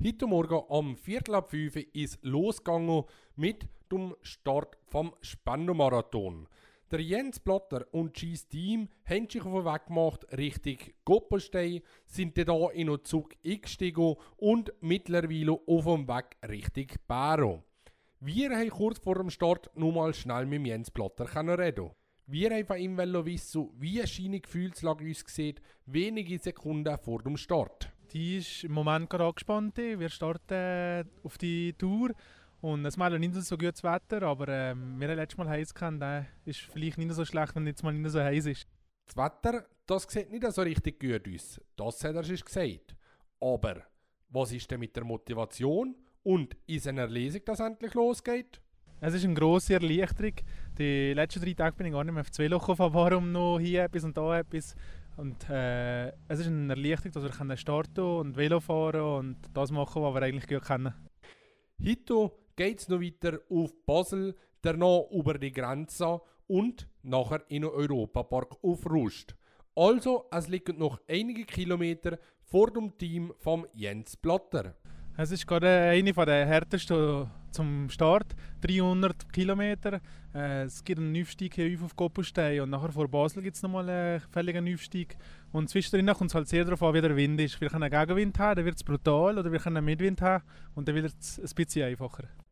Heute Morgen um 4:45 Uhr ist losgegangen mit dem Start vom Spendomarathon. Der Jens Blatter und sein Team haben sich auf den Weg gemacht Richtung Goppenstein, sind dann hier in den Zug eingestiegen und mittlerweile auf dem Weg Richtung Bäro. Wir haben kurz vor dem Start nur mal schnell mit Jens Blatter reden. Wir haben von ihm wissen, wie seine Gefühlslage uns sieht, wenige Sekunden vor dem Start. Die ist im Moment gerade angespannt. Wir starten auf die Tour und es ist nicht so gutes Wetter, aber wir haben letztes Mal heiß gehabt, das ist vielleicht nicht so schlecht, wenn jetzt mal nicht so heiß ist. Das Wetter, das sieht nicht so richtig gut aus, das hat er schon gesagt. Aber was ist denn mit der Motivation und ist eine Lesung, dass es endlich losgeht? Es ist eine grosse Erleichterung. Die letzten 3 Tage bin ich gar nicht mehr auf 2 Loch gefahren, warum noch hier etwas und da etwas. Und es ist eine Erleichterung, dass wir starten und Velo fahren und das machen, was wir eigentlich gut kennen. Heute geht es noch weiter auf Basel, danach über die Grenze und nachher in den Europapark auf Rust. Also, es liegen noch einige Kilometer vor dem Team von Jens Blatter. Es ist gerade eine der härtesten zum Start, 300 Kilometer. Es gibt einen Aufstieg hier auf Goppenstein und nachher vor Basel gibt es nochmal einen fälligen Aufstieg. Und zwischendrin kommt es halt sehr darauf an, wie der Wind ist. Wir können einen Gegenwind haben, dann wird es brutal, oder wir können einen Mitwind haben und dann wird es ein bisschen einfacher.